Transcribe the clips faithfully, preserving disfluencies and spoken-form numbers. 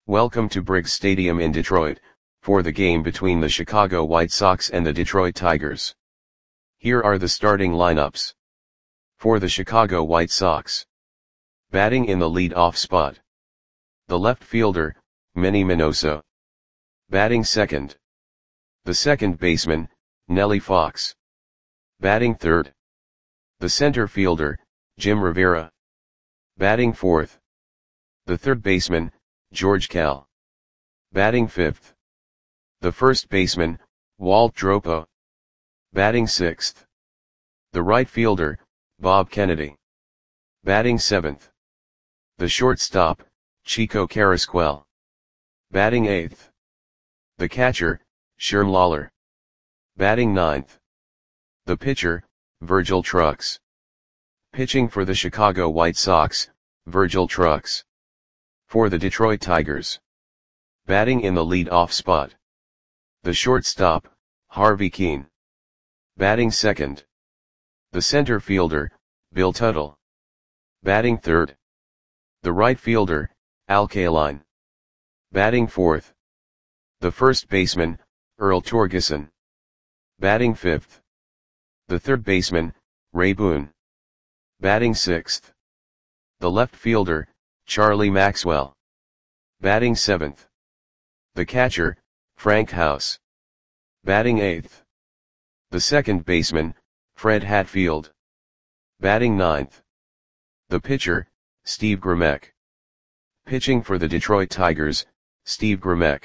Welcome to Briggs Stadium in Detroit, for the game between the Chicago White Sox and the Detroit Tigers. Here are the starting lineups. For the Chicago White Sox. Batting in the lead-off spot. The left fielder, Manny Minoso. Batting second. The second baseman, Nellie Fox. Batting third. The center fielder, Jim Rivera. Batting fourth. The third baseman, George Kell. Batting fifth. The first baseman, Walt Dropo. Batting sixth. The right fielder, Bob Kennedy. Batting seventh. The shortstop, Chico Carrasquel. Batting eighth. The catcher, Sherm Lawler. Batting ninth. The pitcher, Virgil Trucks. Pitching for the Chicago White Sox, Virgil Trucks. For the Detroit Tigers. Batting in the lead-off spot. The shortstop, Harvey Kuenn. Batting second. The center fielder, Bill Tuttle. Batting third. The right fielder, Al Kaline. Batting fourth. The first baseman, Earl Torgeson. Batting fifth. The third baseman, Ray Boone. Batting sixth. The left fielder, Charlie Maxwell. Batting seventh. The catcher, Frank House. Batting eighth. The second baseman, Fred Hatfield. Batting ninth. The pitcher, Steve Grimek. Pitching for the Detroit Tigers, Steve Grimek.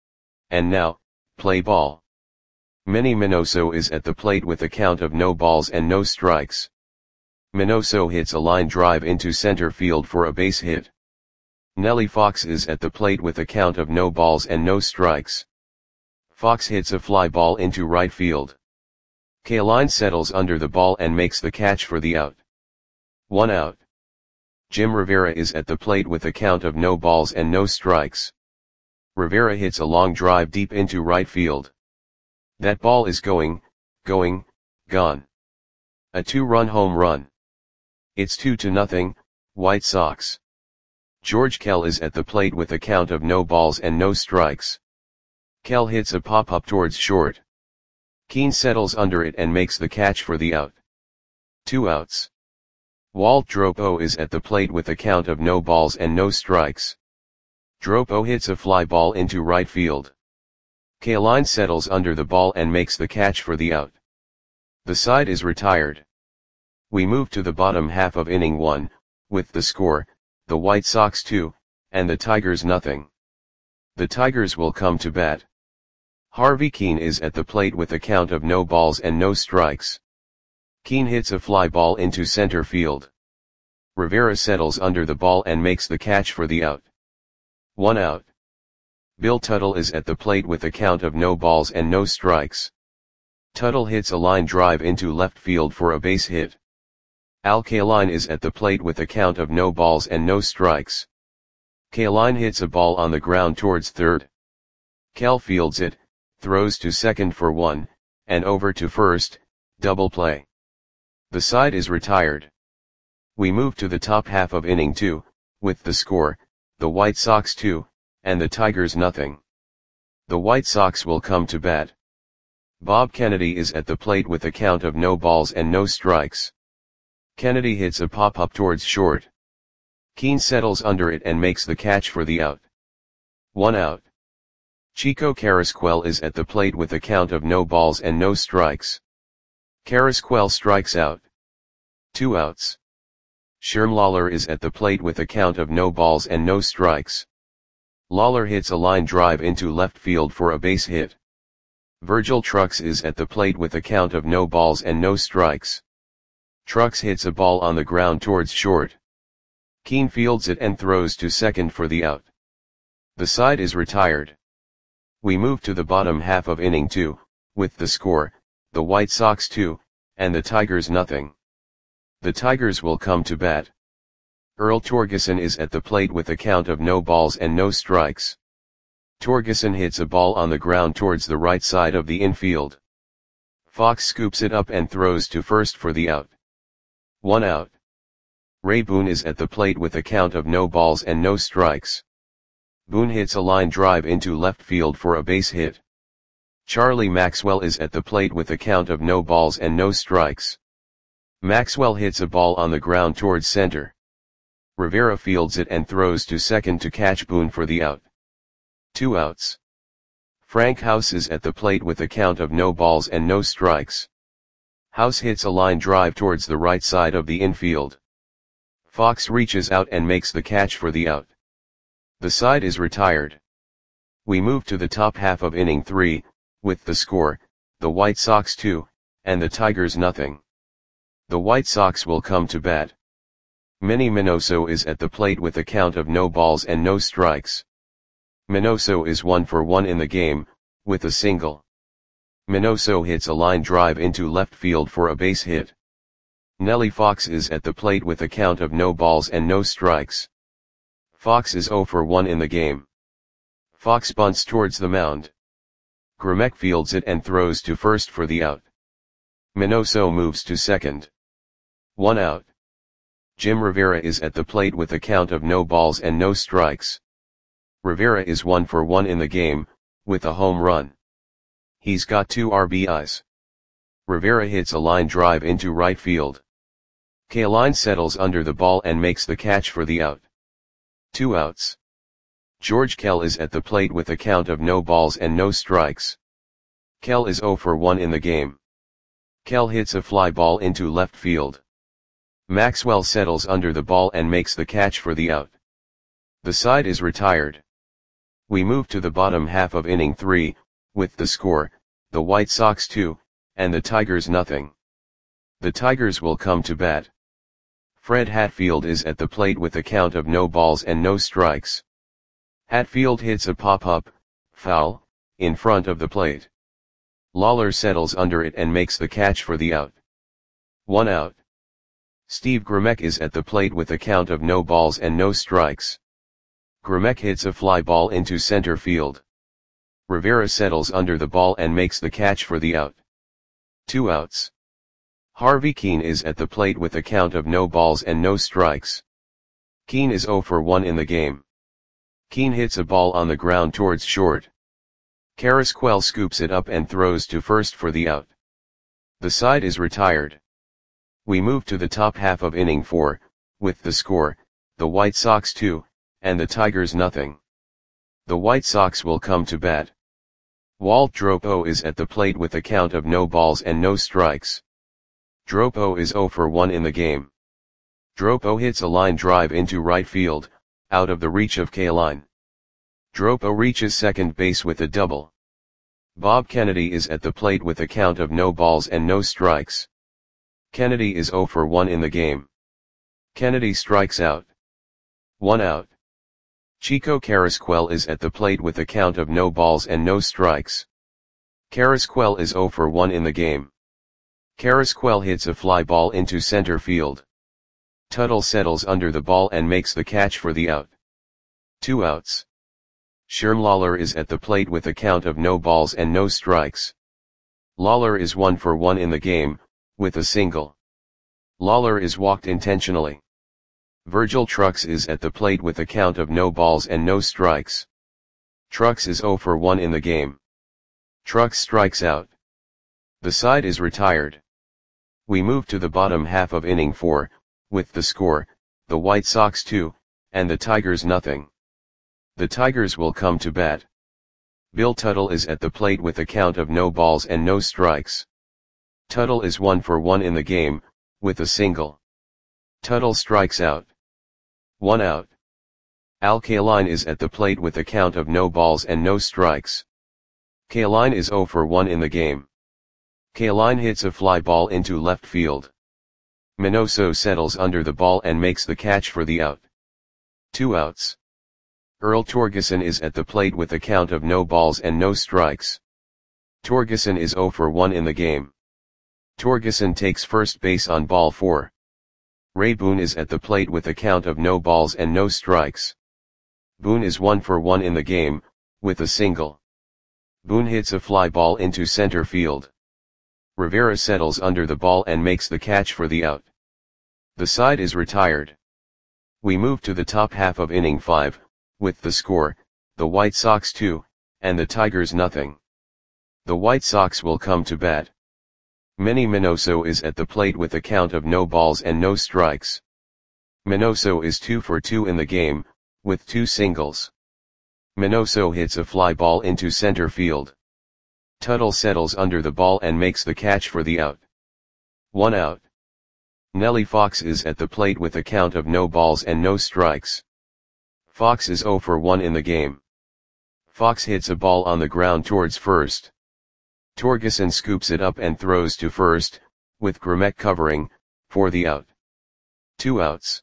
And now, play ball. Manny Minoso is at the plate with a count of no balls and no strikes. Minoso hits a line drive into center field for a base hit. Nellie Fox is at the plate with a count of no balls and no strikes. Fox hits a fly ball into right field. Kaline settles under the ball and makes the catch for the out. One out. Jim Rivera is at the plate with a count of no balls and no strikes. Rivera hits a long drive deep into right field. That ball is going, going, gone. A two-run home run. It's two to nothing, White Sox. George Kell is at the plate with a count of no balls and no strikes. Kell hits a pop-up towards short. Kuenn settles under it and makes the catch for the out. Two outs. Walt Dropo is at the plate with a count of no balls and no strikes. Dropo hits a fly ball into right field. Kaline settles under the ball and makes the catch for the out. The side is retired. We move to the bottom half of inning one, with the score, the White Sox two, and the Tigers nothing. The Tigers will come to bat. Harvey Kuenn is at the plate with a count of no balls and no strikes. Kuenn hits a fly ball into center field. Rivera settles under the ball and makes the catch for the out. One out. Bill Tuttle is at the plate with a count of no balls and no strikes. Tuttle hits a line drive into left field for a base hit. Al Kaline is at the plate with a count of no balls and no strikes. Kaline hits a ball on the ground towards third. Kell fields it, throws to second for one, and over to first, double play. The side is retired. We move to the top half of inning two, with the score, the White Sox two, and the Tigers nothing. The White Sox will come to bat. Bob Kennedy is at the plate with a count of no balls and no strikes. Kennedy hits a pop-up towards short. Kuenn settles under it and makes the catch for the out. One out. Chico Carrasquel is at the plate with a count of no balls and no strikes. Carrasquel strikes out. Two outs. Sherm Lawler is at the plate with a count of no balls and no strikes. Lawler hits a line drive into left field for a base hit. Virgil Trucks is at the plate with a count of no balls and no strikes. Trucks hits a ball on the ground towards short. Kuenn fields it and throws to second for the out. The side is retired. We move to the bottom half of inning two, with the score, the White Sox two, and the Tigers nothing. The Tigers will come to bat. Earl Torgeson is at the plate with a count of no balls and no strikes. Torgeson hits a ball on the ground towards the right side of the infield. Fox scoops it up and throws to first for the out. One out. Ray Boone is at the plate with a count of no balls and no strikes. Boone hits a line drive into left field for a base hit. Charlie Maxwell is at the plate with a count of no balls and no strikes. Maxwell hits a ball on the ground towards center. Rivera fields it and throws to second to catch Boone for the out. Two outs. Frank House is at the plate with a count of no balls and no strikes. House hits a line drive towards the right side of the infield. Fox reaches out and makes the catch for the out. The side is retired. We move to the top half of inning three, with the score, the White Sox two, and the Tigers nothing. The White Sox will come to bat. Manny Minoso is at the plate with a count of no balls and no strikes. Minoso is one for one in the game, with a single. Minoso hits a line drive into left field for a base hit. Nellie Fox is at the plate with a count of no balls and no strikes. Fox is oh for one in the game. Fox bunts towards the mound. Gromec fields it and throws to first for the out. Minoso moves to second. One out. Jim Rivera is at the plate with a count of no balls and no strikes. Rivera is one for one in the game, with a home run. He's got two R B Is. Rivera hits a line drive into right field. Kaline settles under the ball and makes the catch for the out. Two outs. George Kell is at the plate with a count of no balls and no strikes. Kell is oh for one in the game. Kell hits a fly ball into left field. Maxwell settles under the ball and makes the catch for the out. The side is retired. We move to the bottom half of inning three, with the score, the White Sox two, and the Tigers nothing. The Tigers will come to bat. Fred Hatfield is at the plate with a count of no balls and no strikes. Hatfield hits a pop-up, foul, in front of the plate. Lawler settles under it and makes the catch for the out. One out. Steve Gromec is at the plate with a count of no balls and no strikes. Gromec hits a fly ball into center field. Rivera settles under the ball and makes the catch for the out. Two outs. Harvey Keene is at the plate with a count of no balls and no strikes. Keene is oh for one in the game. Keene hits a ball on the ground towards short. Carrasquel scoops it up and throws to first for the out. The side is retired. We move to the top half of inning four, with the score, the White Sox two, and the Tigers nothing. The White Sox will come to bat. Walt Dropo is at the plate with a count of no balls and no strikes. Dropo is oh for one in the game. Dropo hits a line drive into right field, out of the reach of Kaline. Dropo reaches second base with a double. Bob Kennedy is at the plate with a count of no balls and no strikes. Kennedy is oh for one in the game. Kennedy strikes out. One out. Chico Carrasquel is at the plate with a count of no balls and no strikes. Carrasquel is oh for one in the game. Carrasquel hits a fly ball into center field. Tuttle settles under the ball and makes the catch for the out. Two outs. Sherm Lawler is at the plate with a count of no balls and no strikes. Lawler is one for one in the game, with a single. Lawler is walked intentionally. Virgil Trucks is at the plate with a count of no balls and no strikes. Trucks is oh for one in the game. Trucks strikes out. The side is retired. We move to the bottom half of inning four, with the score, the White Sox two, and the Tigers nothing. The Tigers will come to bat. Bill Tuttle is at the plate with a count of no balls and no strikes. Tuttle is one for one in the game, with a single. Tuttle strikes out. One out. Al Kaline is at the plate with a count of no balls and no strikes. Kaline is oh for one in the game. Kaline hits a fly ball into left field. Minoso settles under the ball and makes the catch for the out. Two outs. Earl Torgeson is at the plate with a count of no balls and no strikes. Torgeson is oh for one in the game. Torgeson takes first base on ball four. Ray Boone is at the plate with a count of no balls and no strikes. Boone is one for one in the game, with a single. Boone hits a fly ball into center field. Rivera settles under the ball and makes the catch for the out. The side is retired. We move to the top half of inning five, with the score, the White Sox two, and the Tigers nothing. The White Sox will come to bat. Manny Minoso is at the plate with a count of no balls and no strikes. Minoso is two for two in the game, with two singles. Minoso hits a fly ball into center field. Tuttle settles under the ball and makes the catch for the out. One out. Nellie Fox is at the plate with a count of no balls and no strikes. Fox is zero for one in the game. Fox hits a ball on the ground towards first. Torgeson scoops it up and throws to first, with Grommet covering, for the out. Two outs.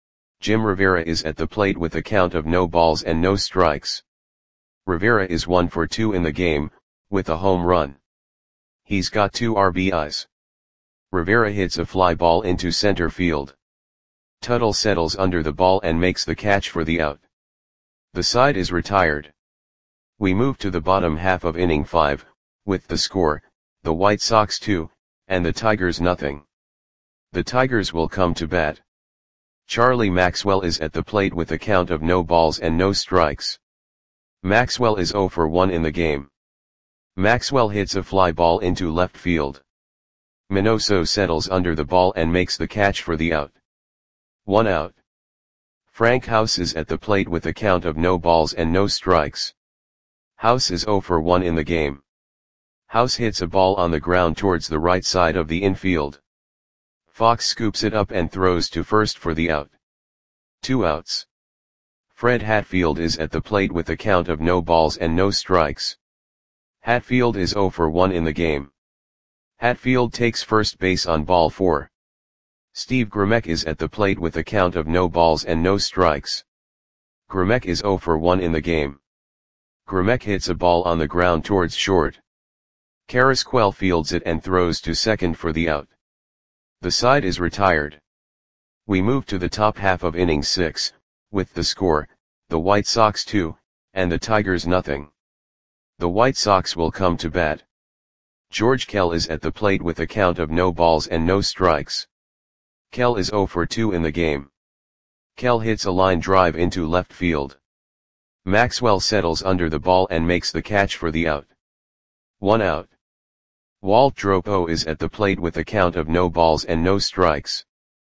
Jim Rivera is at the plate with a count of no balls and no strikes. Rivera is one for two in the game, with a home run. He's got two R B Is. Rivera hits a fly ball into center field. Tuttle settles under the ball and makes the catch for the out. The side is retired. We move to the bottom half of inning five, with the score, the White Sox two, and the Tigers nothing. The Tigers will come to bat. Charlie Maxwell is at the plate with a count of no balls and no strikes. Maxwell is zero for one in the game. Maxwell hits a fly ball into left field. Minoso settles under the ball and makes the catch for the out. One out. Frank House is at the plate with a count of no balls and no strikes. House is zero for one in the game. House hits a ball on the ground towards the right side of the infield. Fox scoops it up and throws to first for the out. Two outs. Fred Hatfield is at the plate with a count of no balls and no strikes. Hatfield is zero for one in the game. Hatfield takes first base on ball four. Steve Grommet is at the plate with a count of no balls and no strikes. Grommet is zero for one in the game. Grommet hits a ball on the ground towards short. Carrasquel fields it and throws to second for the out. The side is retired. We move to the top half of inning six, with the score, the White Sox two, and the Tigers nothing. The White Sox will come to bat. George Kell is at the plate with a count of no balls and no strikes. Kell is zero for two in the game. Kell hits a line drive into left field. Maxwell settles under the ball and makes the catch for the out. One out. Walt Dropo is at the plate with a count of no balls and no strikes.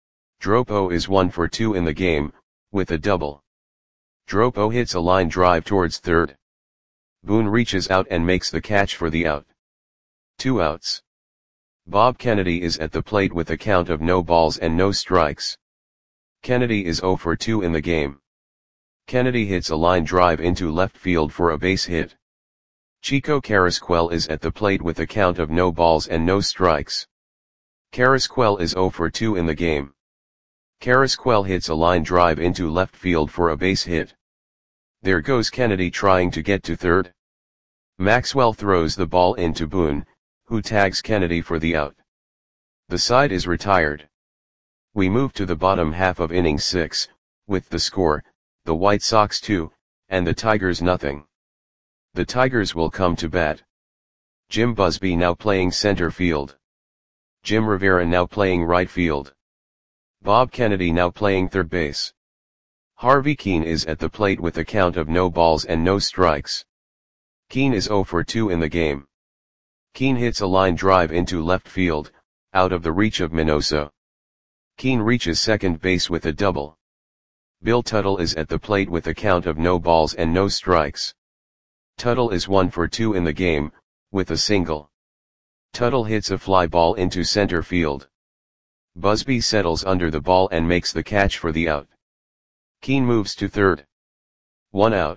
Dropo is one for two in the game, with a double. Dropo hits a line drive towards third. Boone reaches out and makes the catch for the out. Two outs. Bob Kennedy is at the plate with a count of no balls and no strikes. Kennedy is zero for two in the game. Kennedy hits a line drive into left field for a base hit. Chico Carrasquel is at the plate with a count of no balls and no strikes. Carrasquel is zero for two in the game. Carrasquel hits a line drive into left field for a base hit. There goes Kennedy trying to get to third. Maxwell throws the ball into Boone, who tags Kennedy for the out. The side is retired. We move to the bottom half of inning six, with the score, the White Sox two, and the Tigers nothing. The Tigers will come to bat. Jim Busby now playing center field. Jim Rivera now playing right field. Bob Kennedy now playing third base. Harvey Keene is at the plate with a count of no balls and no strikes. Keene is zero for two in the game. Keene hits a line drive into left field, out of the reach of Minoso. Keene reaches second base with a double. Bill Tuttle is at the plate with a count of no balls and no strikes. Tuttle is one for two in the game, with a single. Tuttle hits a fly ball into center field. Busby settles under the ball and makes the catch for the out. Keene moves to third. One out.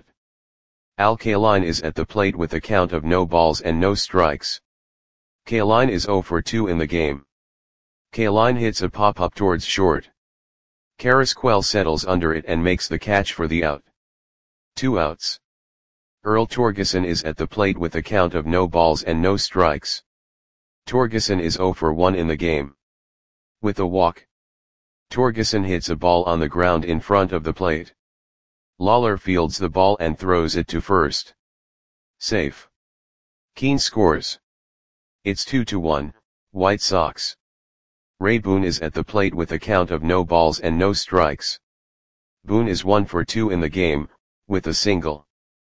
Al Kaline is at the plate with a count of no balls and no strikes. Kaline is zero for two in the game. Kaline hits a pop-up towards short. Carrasquel settles under it and makes the catch for the out. Two outs. Earl Torgeson is at the plate with a count of no balls and no strikes. Torgeson is zero for one in the game. With a walk. Torgeson hits a ball on the ground in front of the plate. Lawler fields the ball and throws it to first. Safe. Keene scores. It's two to one, White Sox. Ray Boone is at the plate with a count of no balls and no strikes. Boone is one for two in the game, with a single.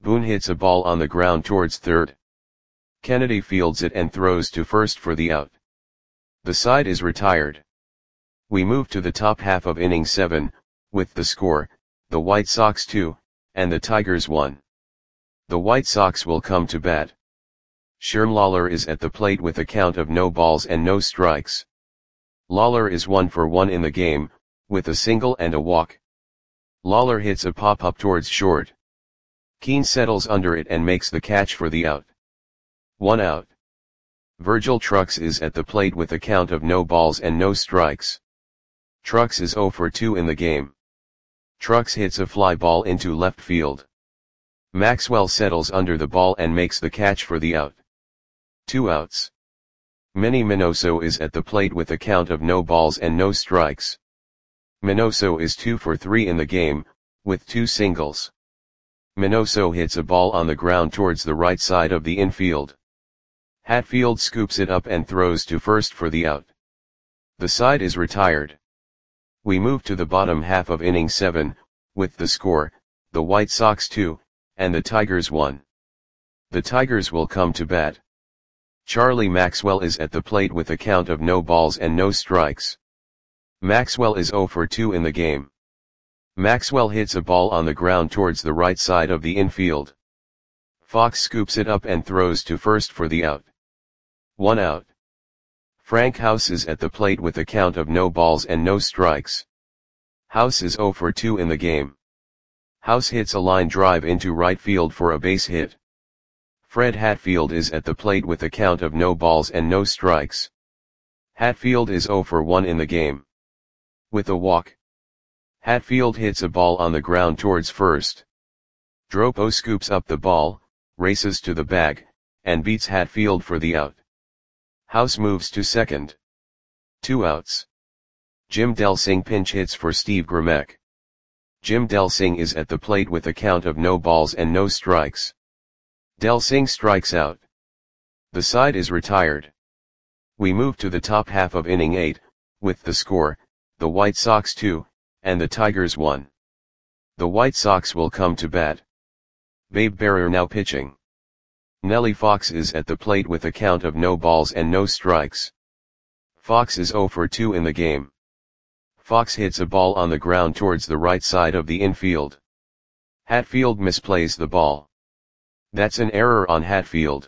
Boone hits a ball on the ground towards third. Kennedy fields it and throws to first for the out. The side is retired. We move to the top half of inning seven, with the score, the White Sox two, and the Tigers one. The White Sox will come to bat. Sherm Lawler is at the plate with a count of no balls and no strikes. Lawler is one for one in the game, with a single and a walk. Lawler hits a pop-up towards short. Keane settles under it and makes the catch for the out. One out. Virgil Trucks is at the plate with a count of no balls and no strikes. Trucks is oh for two in the game. Trucks hits a fly ball into left field. Maxwell settles under the ball and makes the catch for the out. Two outs. Manny Minoso is at the plate with a count of no balls and no strikes. Minoso is two for three in the game, with two singles. Minoso hits a ball on the ground towards the right side of the infield. Hatfield scoops it up and throws to first for the out. The side is retired. We move to the bottom half of inning seven, with the score, the White Sox two, and the Tigers one. The Tigers will come to bat. Charlie Maxwell is at the plate with a count of no balls and no strikes. Maxwell is oh for two in the game. Maxwell hits a ball on the ground towards the right side of the infield. Fox scoops it up and throws to first for the out. One out. Frank House is at the plate with a count of no balls and no strikes. House is oh for two in the game. House hits a line drive into right field for a base hit. Fred Hatfield is at the plate with a count of no balls and no strikes. Hatfield is oh for one in the game. With a walk. Hatfield hits a ball on the ground towards first. Dropo scoops up the ball, races to the bag, and beats Hatfield for the out. House moves to second. Two outs. Jim Delsing pinch hits for Steve Grimek. Jim Delsing is at the plate with a count of no balls and no strikes. Delsing strikes out. The side is retired. We move to the top half of inning eight, with the score, the White Sox two, and the Tigers one. The White Sox will come to bat. Babe Barrer now pitching. Nellie Fox is at the plate with a count of no balls and no strikes. Fox is oh for two in the game. Fox hits a ball on the ground towards the right side of the infield. Hatfield misplays the ball. That's an error on Hatfield.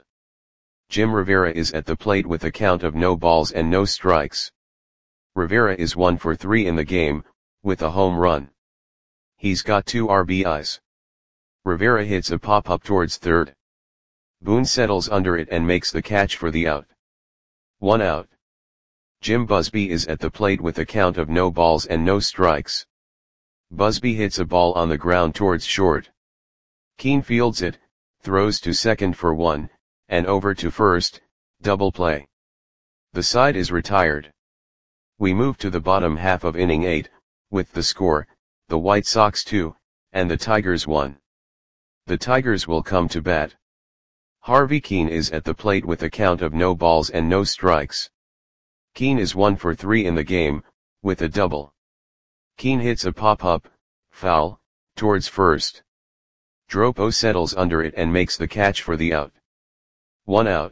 Jim Rivera is at the plate with a count of no balls and no strikes. Rivera is one for three in the game, with a home run. He's got two R B Is. Rivera hits a pop-up towards third. Boone settles under it and makes the catch for the out. One out. Jim Busby is at the plate with a count of no balls and no strikes. Busby hits a ball on the ground towards short. Keane fields it, throws to second for one, and over to first, double play. The side is retired. We move to the bottom half of inning eight, with the score, the White Sox two, and the Tigers one. The Tigers will come to bat. Harvey Keane is at the plate with a count of no balls and no strikes. Keane is one for three in the game, with a double. Keane hits a pop-up, foul, towards first. Dropo settles under it and makes the catch for the out. One out.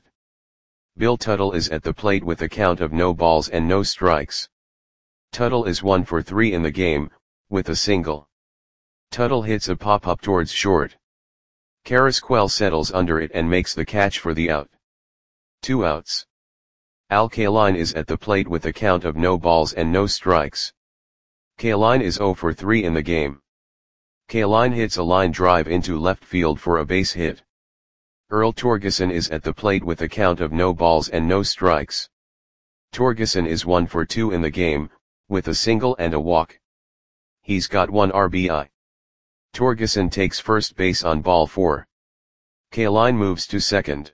Bill Tuttle is at the plate with a count of no balls and no strikes. Tuttle is one for three in the game, with a single. Tuttle hits a pop-up towards short. Carrasquel settles under it and makes the catch for the out. Two outs. Al Kaline is at the plate with a count of no balls and no strikes. Kaline is oh for three in the game. Kaline hits a line drive into left field for a base hit. Earl Torgeson is at the plate with a count of no balls and no strikes. Torgeson is one for two in the game, with a single and a walk. He's got one R B I. Torgeson takes first base on ball four. Kaline moves to second.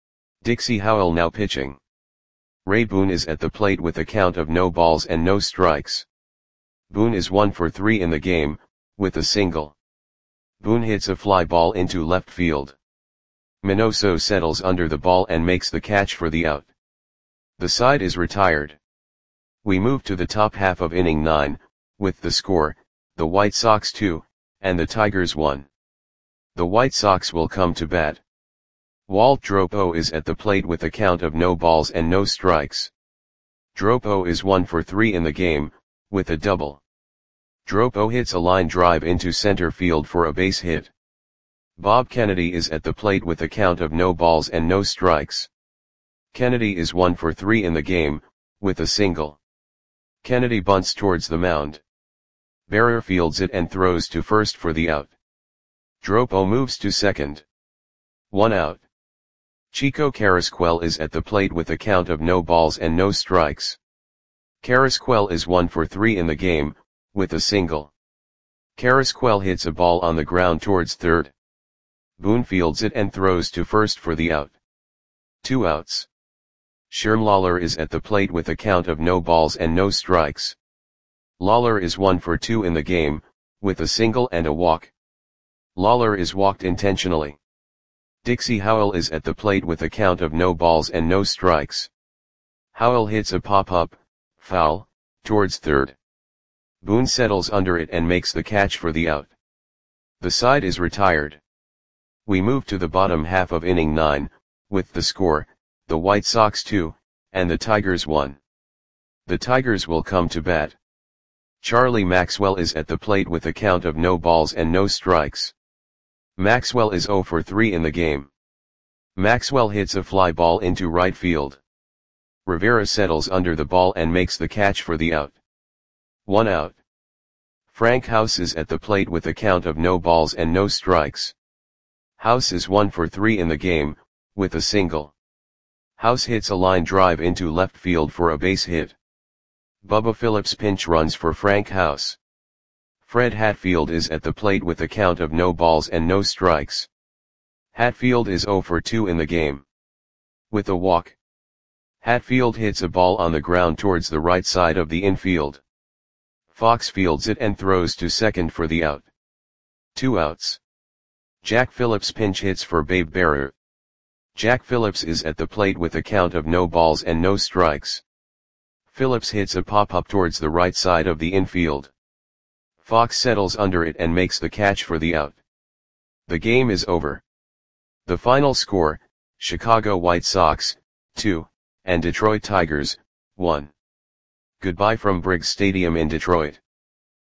Dixie Howell now pitching. Ray Boone is at the plate with a count of no balls and no strikes. Boone is one for three in the game, with a single. Boone hits a fly ball into left field. Minoso settles under the ball and makes the catch for the out. The side is retired. We move to the top half of inning nine, with the score, the White Sox two, and the Tigers one. The White Sox will come to bat. Walt Dropo is at the plate with a count of no balls and no strikes. Dropo is one for three in the game, with a double. Dropo hits a line drive into center field for a base hit. Bob Kennedy is at the plate with a count of no balls and no strikes. Kennedy is one for three in the game, with a single. Kennedy bunts towards the mound. Bearer fields it and throws to first for the out. Dropo moves to second. One out. Chico Carrasquel is at the plate with a count of no balls and no strikes. Carrasquel is one for three in the game, with a single. Carrasquel hits a ball on the ground towards third. Boone fields it and throws to first for the out. Two outs. Sherm Lawler is at the plate with a count of no balls and no strikes. Lawler is one for two in the game, with a single and a walk. Lawler is walked intentionally. Dixie Howell is at the plate with a count of no balls and no strikes. Howell hits a pop-up, foul, towards third. Boone settles under it and makes the catch for the out. The side is retired. We move to the bottom half of inning nine, with the score, the White Sox two, and the Tigers one. The Tigers will come to bat. Charlie Maxwell is at the plate with a count of no balls and no strikes. Maxwell is zero for three in the game. Maxwell hits a fly ball into right field. Rivera settles under the ball and makes the catch for the out. One out. Frank House is at the plate with a count of no balls and no strikes. House is one for three in the game, with a single. House hits a line drive into left field for a base hit. Bubba Phillips pinch runs for Frank House. Fred Hatfield is at the plate with a count of no balls and no strikes. Hatfield is zero for two in the game. With a walk. Hatfield hits a ball on the ground towards the right side of the infield. Fox fields it and throws to second for the out. Two outs. Jack Phillips pinch hits for Babe Bearer. Jack Phillips is at the plate with a count of no balls and no strikes. Phillips hits a pop-up towards the right side of the infield. Fox settles under it and makes the catch for the out. The game is over. The final score, Chicago White Sox, two, and Detroit Tigers, one. Goodbye from Briggs Stadium in Detroit.